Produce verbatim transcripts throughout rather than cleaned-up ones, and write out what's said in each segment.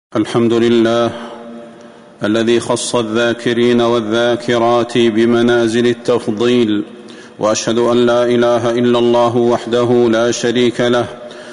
الحمد لله الذي خص الذاكرين والذاكرات بمنازل التفضيل، وأشهد أن لا إله إلا الله وحده لا شريك له،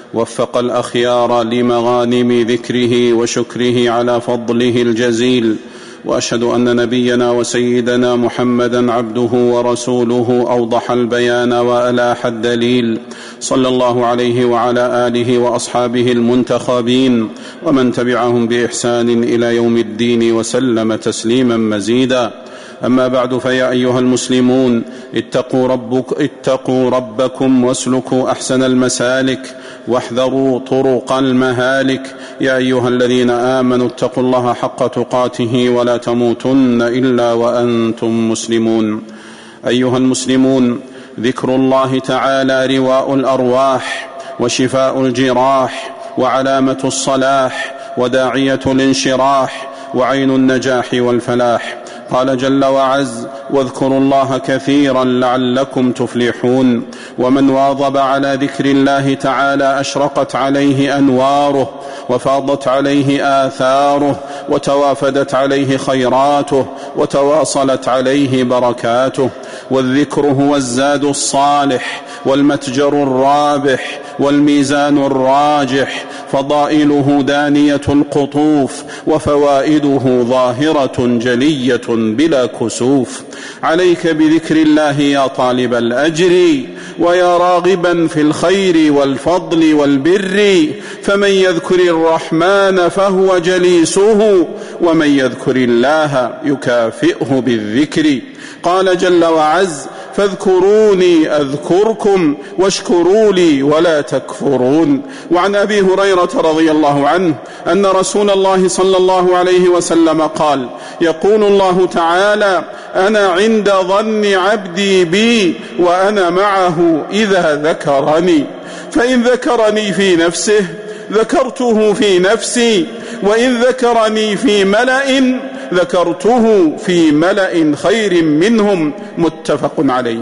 وفق الأخيار لمغانم ذكره وشكره على فضله الجزيل، وأشهد أن نبينا وسيدنا محمدًا عبده ورسوله أوضح البيان وألاح الدليل، صلى الله عليه وعلى آله وأصحابه المنتخبين ومن تبعهم بإحسان إلى يوم الدين وسلم تسليما مزيدا. أما بعد، فيا أيها المسلمون، اتقوا, ربك اتقوا ربكم واسلكوا أحسن المسالك واحذروا طرق المهالك. يا أيها الذين آمنوا اتقوا الله حق تقاته ولا تموتن إلا وأنتم مسلمون. أيها المسلمون، ذكر الله تعالى رواء الأرواح وشفاء الجراح وعلامة الصلاح وداعية الانشراح وعين النجاح والفلاح. قال جل وعز: واذكروا الله كثيرا لعلكم تفلحون. ومن واظب على ذكر الله تعالى أشرقت عليه أنواره وفاضت عليه آثاره وتوافدت عليه خيراته وتواصلت عليه بركاته. والذكر هو الزاد الصالح والمتجر الرابح والميزان الراجح، فضائله دانية القطوف وفوائده ظاهرة جلية بلا كسوف. عليك بذكر الله يا طالب الأجر، ويا راغبا في الخير والفضل والبر، فمن يذكر الرحمن فهو جليسه، ومن يذكر الله يكافئه بالذكر. قال جل وعز: فاذكروني أذكركم واشكروا لي ولا تكفرون. وعن أبي هريرة رضي الله عنه أن رسول الله صلى الله عليه وسلم قال: يقول الله تعالى: أنا عند ظن عبدي بي وأنا معه إذا ذكرني، فإن ذكرني في نفسه ذكرته في نفسي، وإن ذكرني في ملأ ذكرته في ملأ خير منهم. متفق عليه.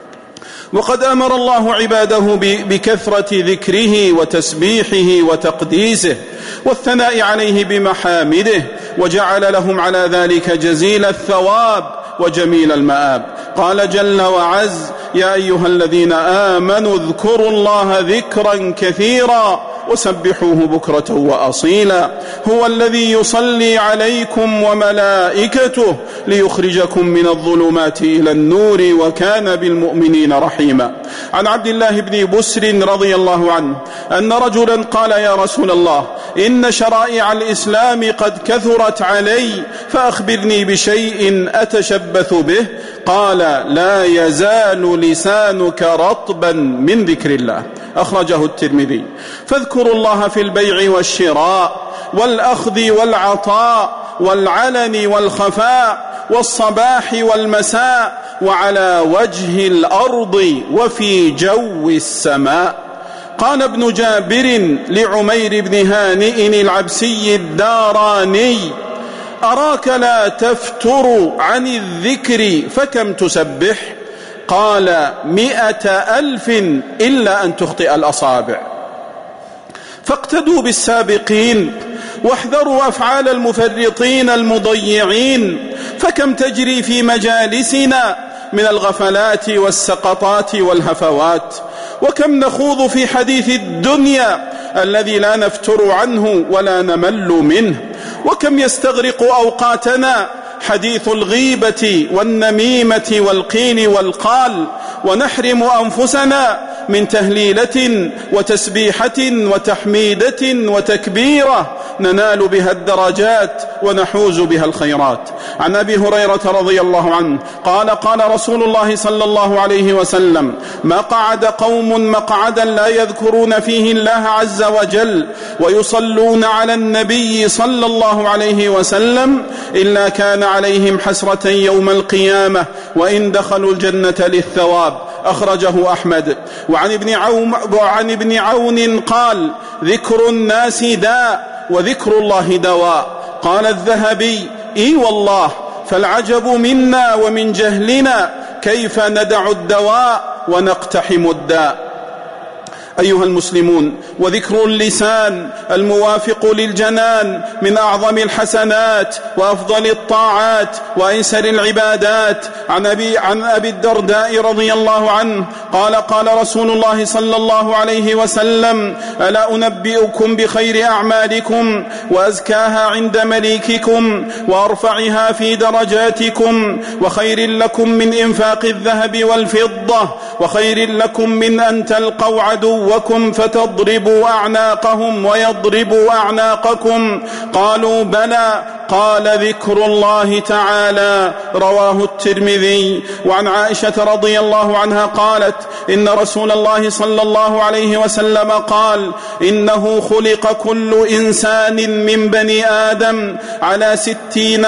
وقد أمر الله عباده بكثرة ذكره وتسبيحه وتقديسه والثناء عليه بمحامده، وجعل لهم على ذلك جزيل الثواب وجميل المآب. قال جل وعز: يا أيها الذين آمنوا اذكروا الله ذكرا كثيرا وسبحوه بكرة وأصيلا، هو الذي يصلي عليكم وملائكته ليخرجكم من الظلمات إلى النور وكان بالمؤمنين رحيما. عن عبد الله بن بسر رضي الله عنه أن رجلا قال: يا رسول الله، إن شرائع الإسلام قد كثرت علي، فأخبرني بشيء أتشبث به. قال: لا يزال لسانك رطبا من ذكر الله. أخرجه الترمذي. فاذكروا الله في البيع والشراء والأخذ والعطاء والعلن والخفاء والصباح والمساء وعلى وجه الأرض وفي جو السماء. قال ابن جابر لعمير بن هانئ العبسي الداراني: أراك لا تفتر عن الذكر فكم تسبح؟ قال: مئة ألف إلا أن تخطئ الأصابع. فاقتدوا بالسابقين واحذروا أفعال المفرطين المضيعين، فكم تجري في مجالسنا من الغفلات والسقطات والهفوات، وكم نخوض في حديث الدنيا الذي لا نفتر عنه ولا نمل منه، وكم يستغرق أوقاتنا حديث الغيبة والنميمة والقيل والقال، ونحرم أنفسنا من تهليلة وتسبيحة وتحميدة وتكبيرة ننال بها الدرجات ونحوز بها الخيرات. عن أبي هريرة رضي الله عنه قال: قال رسول الله صلى الله عليه وسلم: ما قعد قوم مقعدا لا يذكرون فيه الله عز وجل ويصلون على النبي صلى الله عليه وسلم إلا كان عليهم حسرة يوم القيامة، وإن دخلوا الجنة للثواب. أخرجه أحمد. وعن ابن عون, وعن ابن عون قال: ذكر الناس داء وذكر الله دواء. قال الذهبي: إي والله، فالعجب منا ومن جهلنا كيف ندع الدواء ونقتحم الداء. أيها المسلمون، وذكر اللسان الموافق للجنان من أعظم الحسنات وأفضل الطاعات وأيسر العبادات. عن أبي, عن أبي الدرداء رضي الله عنه قال قال رسول الله صلى الله عليه وسلم: ألا أنبئكم بخير أعمالكم وأزكاها عند مليككم وأرفعها في درجاتكم، وخير لكم من إنفاق الذهب والفضة، وخير لكم من أن تلقوا عدوكم فتضربوا أعناقهم ويضربوا أعناقكم. قالوا: بلى. قال: ذكر الله تعالى. رواه الترمذي. وعن عائشة رضي الله عنها قالت: إن رسول الله صلى الله عليه وسلم قال: إنه خلق كل إنسان من بني آدم على ستين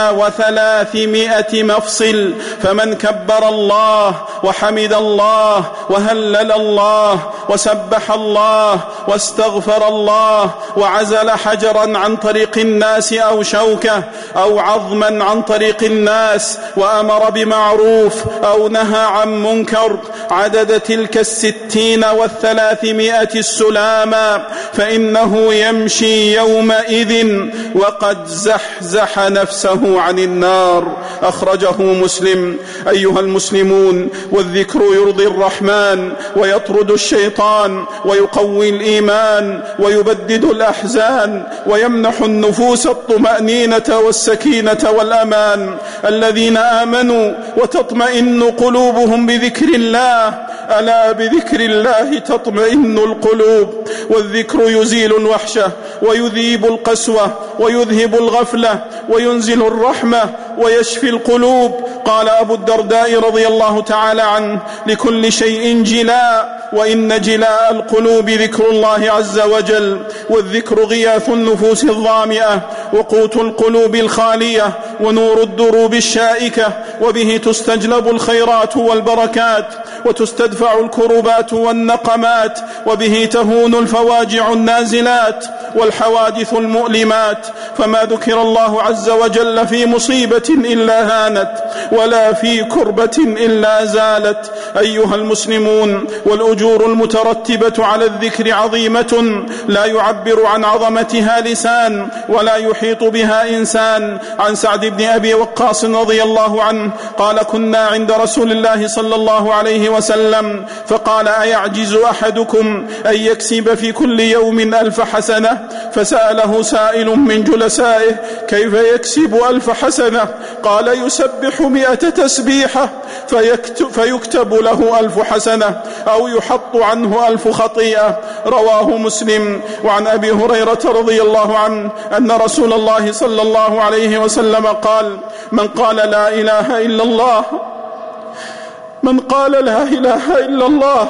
وثلاثمائة مفصل، فمن كبر الله وحمد الله وهلل الله وسبح الله واستغفر الله وعزل حجرا عن طريق الناس أو شوكة أو عظما عن طريق الناس وأمر بمعروف أو نهى عن منكر عدد تلك الستين والثلاثمائة السلاما، فإنه يمشي يومئذ وقد زحزح نفسه عن النار. أخرجه مسلم. أيها المسلمون، والذكر يرضي الرحمن ويطرد الشيطان ويقوي الإيمان ويبدد الأحزان ويمنح النفوس الطمأنينة والسكينة والأمان. الذين آمنوا وتطمئن قلوبهم بذكر الله، ألا بذكر الله تطمئن القلوب. والذكر يزيل الوحشة ويذيب القسوة ويذهب الغفلة وينزل الرحمة ويشفي القلوب. قال أبو الدرداء رضي الله تعالى عنه: لكل شيء جلاء، وإن جلاء القلوب ذكر الله عز وجل. والذكر غياث النفوس الظامئة وقوت القلوب الخالية ونور الدروب الشائكة، وبه تستجلب الخيرات والبركات وتستدفع الكربات والنقمات، وبه تهون الفواجع النازلات والحوادث المؤلمات. فما ذكر الله عز وجل في مصيبة إلا هانت، ولا في كربة إلا زالت. أيها المسلمون، والأجور المترتبة على الذكر عظيمة لا يعبر عن عظمتها لسان ولا يحيط بها إنسان. عن سعد بن أبي وقاص رضي الله عنه قال: كنا عند رسول الله صلى الله عليه وسلم فقال: أيعجز أحدكم أن يكسب في كل يوم ألف حسنة؟ فسأله سائل من جلسائه: كيف يكسب ألف حسنة؟ قال: يسبح مئة تسبيحة فيكتب له ألف حسنة أو يحط عنه ألف خطيئة. رواه مسلم. وعن أبي هريرة رضي الله عنه أن رسول الله صلى الله عليه وسلم قال: من قال لا إله إلا الله من قال لا إله إلا الله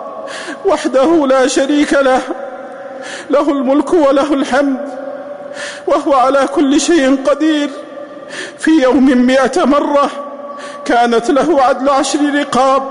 وحده لا شريك له، له الملك وله الحمد وهو على كل شيء قدير، في يوم مئة مرة، كانت له عدل عشر رقاب،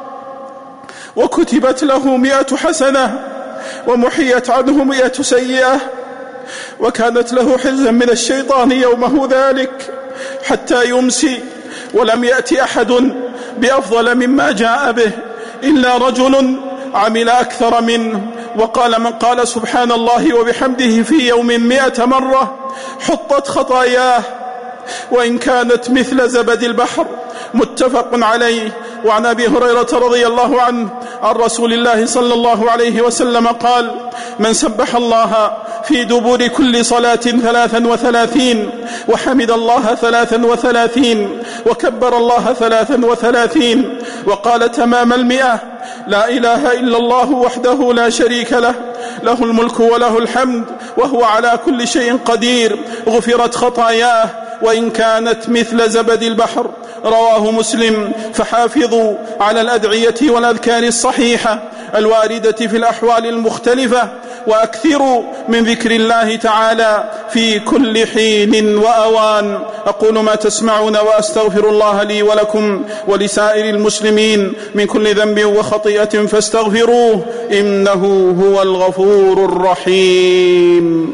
وكتبت له مئة حسنة، ومحيت عنه مئة سيئة، وكانت له حرزا من الشيطان يومه ذلك حتى يمسي. ولم يأتي أحد بأفضل مما جاء به إلا رجل عمل أكثر منه. وقال من قال سبحان الله وبحمده في يوم مئة مرة حطت خطاياه وإن كانت مثل زبد البحر. متفق عليه. وعن أبي هريرة رضي الله عنه عن رسول الله صلى الله عليه وسلم قال: من سبح الله في دبور كل صلاة ثلاثا وثلاثين، وحمد الله ثلاثا وثلاثين، وكبر الله ثلاثا وثلاثين، وقال تمام المئة: لا إله إلا الله وحده لا شريك له، له الملك وله الحمد وهو على كل شيء قدير، غفرت خطاياه وإن كانت مثل زبد البحر. رواه مسلم. فحافظوا على الأدعية والأذكار الصحيحة الواردة في الأحوال المختلفة، وأكثروا من ذكر الله تعالى في كل حين وأوان. أقول ما تسمعون وأستغفر الله لي ولكم ولسائر المسلمين من كل ذنب وخطيئة فاستغفروه إنه هو الغفور الرحيم.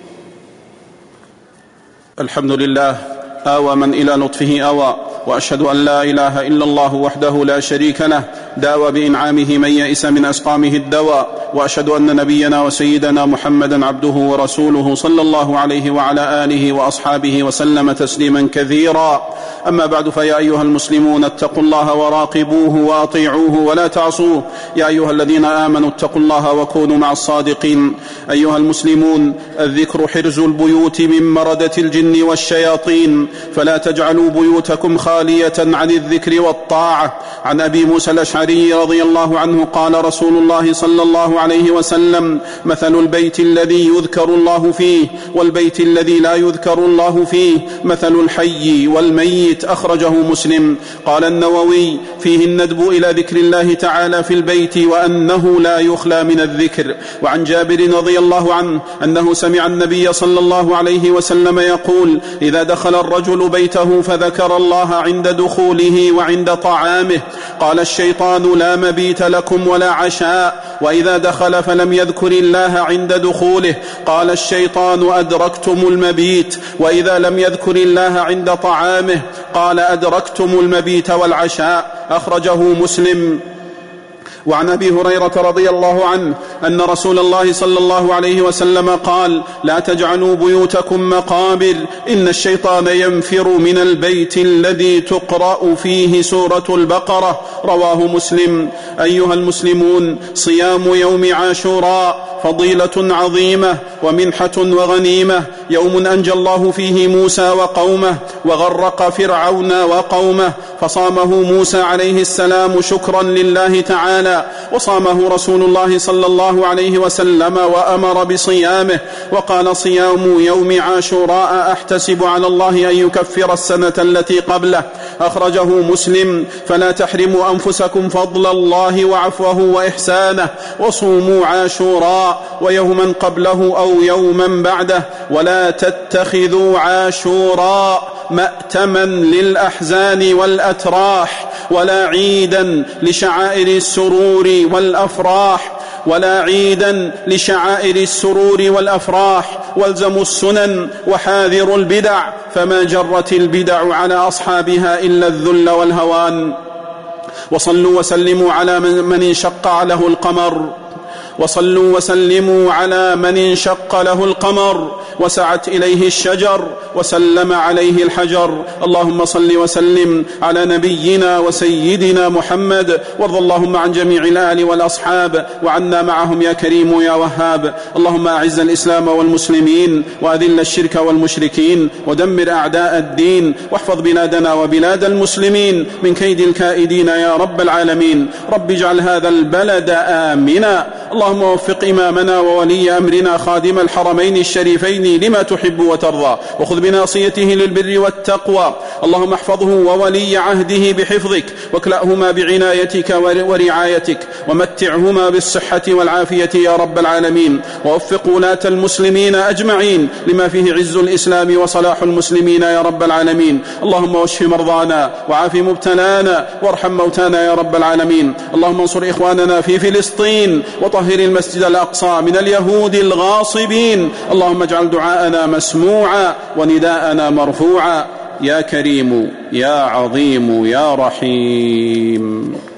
الحمد لله آوى من إلى لطفه آوى، وأشهد أن لا إله إلا الله وحده لا شريك له، داوى بإنعامه من يئس من أسقامه الدواء، وأشهد أن نبينا وسيدنا محمدا عبده ورسوله صلى الله عليه وعلى آله وأصحابه وسلم تسليما كثيرا. أما بعد، فيا أيها المسلمون اتقوا الله وراقبوه وأطيعوه ولا تعصوه. يا أيها الذين آمنوا اتقوا الله وكونوا مع الصادقين. أيها المسلمون، الذكر حرز البيوت من مردة الجن والشياطين، فلا تجعلوا بيوتكم خالية عن الذكر والطاعة. عن أبي موسى الأشعري رضي الله عنه قال رسول الله صلى الله عليه وسلم: مثل البيت الذي يذكر الله فيه والبيت الذي لا يذكر الله فيه مثل الحي والميت. أخرجه مسلم. قال النووي: فيه الندب إلى ذكر الله تعالى في البيت، وأنه لا يخلى من الذكر. وعن جابر رضي الله عنه أنه سمع النبي صلى الله عليه وسلم يقول: إذا دخل الرجل بيته فذكر الله عند دخوله وعند طعامه قال الشيطان: لا مبيت لكم ولا عشاء. وإذا دخل فلم يذكر الله عند دخوله قال الشيطان: أدركتم المبيت. وإذا لم يذكر الله عند طعامه قال: أدركتم المبيت والعشاء. أخرجه مسلم. وعن أبي هريرة رضي الله عنه أن رسول الله صلى الله عليه وسلم قال: لا تجعلوا بيوتكم مقابر، إن الشيطان ينفر من البيت الذي تقرأ فيه سورة البقرة. رواه مسلم. أيها المسلمون، صيام يوم عاشوراء فضيلة عظيمة ومنحة وغنيمة، يوم أنجى الله فيه موسى وقومه وغرق فرعون وقومه، فصامه موسى عليه السلام شكرا لله تعالى، وصامه رسول الله صلى الله عليه وسلم وأمر بصيامه، وقال: صيام يوم عاشوراء أحتسب على الله أن يكفر السنة التي قبله. أخرجه مسلم. فلا تحرموا أنفسكم فضل الله وعفوه وإحسانه، وصوموا عاشوراء ويوما قبله أو يوما بعده، ولا تتخذوا عاشوراء مأتما للأحزان والأتراح، ولا عيدا لشعائر السرور والأفراح ولا عيدا لشعائر السرور والأفراح والزموا السنن وحاذروا البدع، فما جرت البدع على أصحابها إلا الذل والهوان. وصلوا وسلموا على من انشق له القمر وصلوا وسلموا على من انشق له القمر وسعت إليه الشجر وسلم عليه الحجر. اللهم صل وسلم على نبينا وسيدنا محمد، وارض اللهم عن جميع الآل والأصحاب وعنا معهم يا كريم يا وهاب. اللهم أعز الإسلام والمسلمين، وأذل الشرك والمشركين، ودمر أعداء الدين، واحفظ بلادنا وبلاد المسلمين من كيد الكائدين يا رب العالمين. رب اجعل هذا البلد آمنا. اللهم وفق إمامنا وولي أمرنا خادم الحرمين الشريفين لما تحب وترضى، وخذ بناصيته للبر والتقوى. اللهم احفظه وولي عهده بحفظك، واكلأهما بعنايتك ورعايتك، ومتعهما بالصحة والعافية يا رب العالمين. ووفق ولاة المسلمين أجمعين لما فيه عز الإسلام وصلاح المسلمين يا رب العالمين. اللهم واشف مرضانا وعاف مبتلانا وارحم موتانا يا رب العالمين. اللهم انصر إخواننا في فلسطين، وطهر المسجد الأقصى من اليهود الغاصبين. اللهم اجعل دعاءنا مسموعا ونداءنا مرفوعا يا كريم يا عظيم يا رحيم.